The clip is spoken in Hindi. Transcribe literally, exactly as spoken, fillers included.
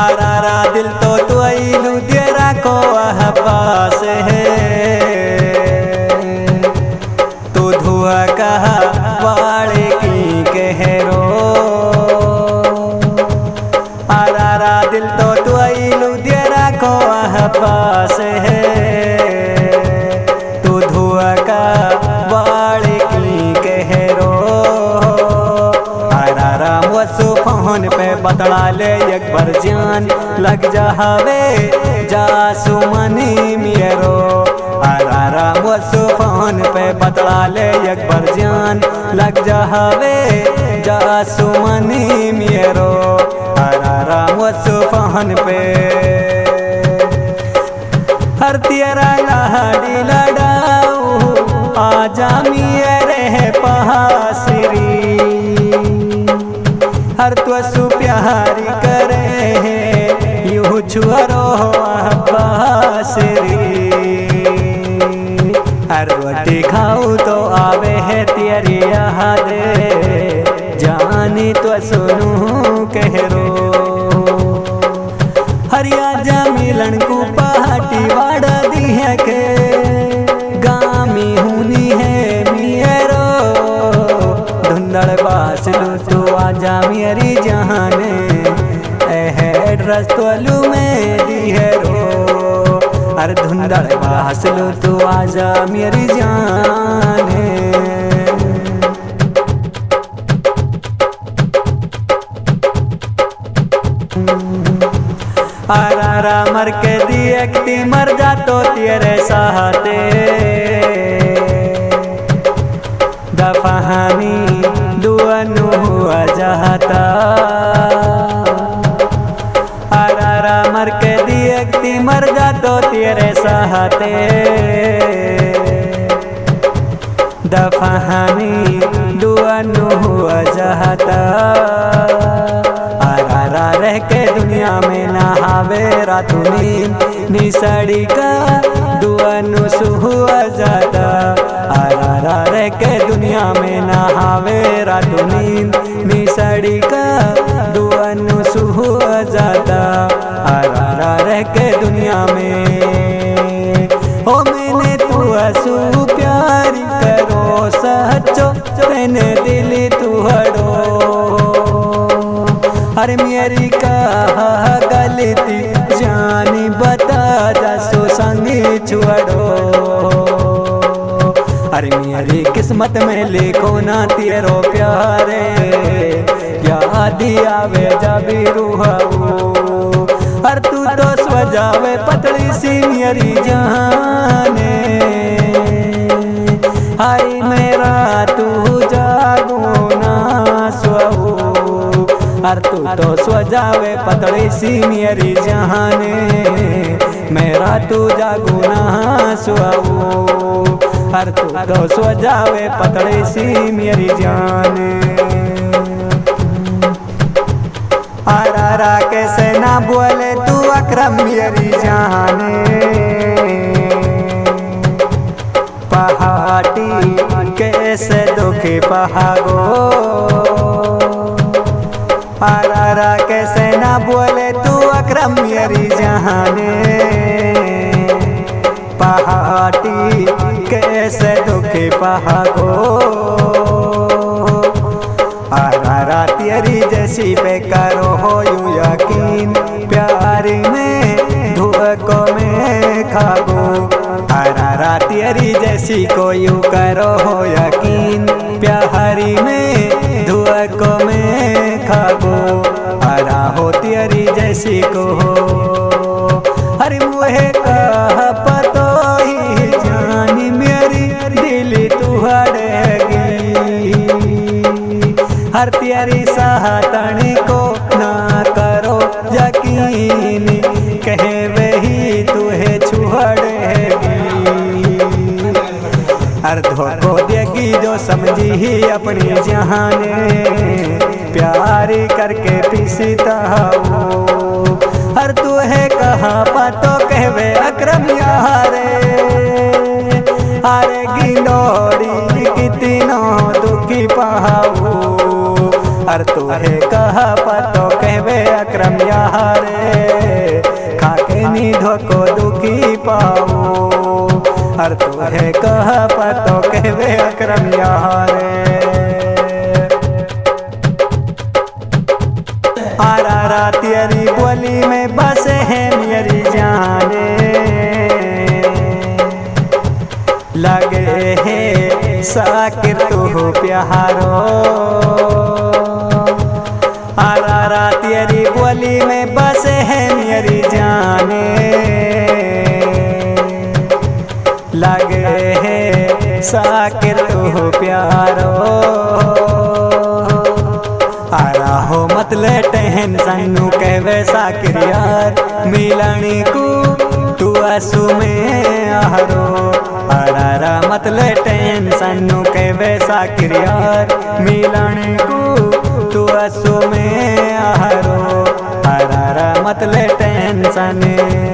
आरारा दिल तो तू आईलू तेरा को पास है तू धुआ कहा वाले की कहरो आरारा दिल तो तू आईलू तेरा को पास है तू धुआ का वाले की कहरो आरारा वसु फोन पे बतला ले एक बार जान लग जावे जासु मनी मेरो आरारा वसु फोन पे बतला ले एक बार जान लग जावे जासु मनी मेरो आरारा वसु फोन पे हर तेरा लाडी लड़ाऊ आजा मेरे पासरी हर तो सु प्यारी करे यूं छुअरो बासरी हर रोटी खाऊं तो आवे है तेरी याद जानी तो सुनूं कहरो हरिया जा मिलन को पार्टी वाड़ा दी है के गामी हुनी है मेरो धुंधड़ बासलू तो आजा मेरी जाने एड्रेस तो लू में दी है रो अरे धुंधड़ बासलू तो आजा मेरी जाने आरारा मर के दिए मर जा तो तेरे साथे दफानी दुअनु हुआ जाता आरारा मर के दिए मर जा तो तेरे साथे दफानी दुअनु हुआ जाता आरारा रह के दुनिया में नहावे रातु नींद निसड़ी का दुअनु सुहुआ जाता आरारा रह के दुनिया में नहावे रातु नींद निसड़ी का दुअनु सुहुआ जाता आरारा रह के दुनिया में हो मैंने तू असू प्यारी करो सच्चो मैंने दिल तू हड़ो अरे मेरी कहा गलती जानी बता जा सो संगी छुड़ो अरे मेरी किस्मत में लिखो ना तेरो प्यारे याद आवे जबी रूहाऊ अरे तू तो स्वजावे पतली सी मेरी जाने हाय मेरा तू जागो ना स्वाऊ हर तू तो स्वजावे पतली सी मेरी जाने मेरा तू जागू ना सुआऊ हर तू तो स्वजावे पतली सी मेरी जाने आरारा कैसे ना बोले तू अकरम मेरी जाने पहाड़ी कैसे दुखी पहागो आरारा कैसे ना बोले तू अकरम मेरी जाने पहाड़ी कैसे दुखी पहागो आरारा तेरी जैसी पे करो हो यू यकीन प्यारी में धुआं में खागो आरारा तेरी जैसी को यू करो हो यकीन प्यारी में धुआं में खागो हरा हो तेरी जैसी को हो हर मुहे कहा पतो ही जानी मेरी दिल तुहड़ेगी हर तेरी साहतनी को ना करो यकीन कहे वही तुहे छुड़ेगी हर धोखो देगी जो समझी ही अपनी जाने प्यारी करके पीसता हो हर तू है कहाँ पातो कहवे अकरम यारे अरे गिनोड़ी कितनो दुखी पाऊ हर तू है कहाँ पातो कहवे अक्रम यारे खाके नी धोको दुखी पाओ हर तो है कह पतो कहवे अक्रम यारे आरा रा तेरी बोली में बसे है मेरी जाने लगे है साकिर तू प्यारो आरा रा तेरी बोली में बसे है मेरी जाने लगे है साकिर तू प्यारो आरा हो मतले टेंशन नु कहवे साकिर यार मिलनी को तू आंसू में आहरो आरा रा मतले टेंशन नु कहवे साकिर यार मिलनी को तू आंसू में आहरो आरा रा मतले टेंशन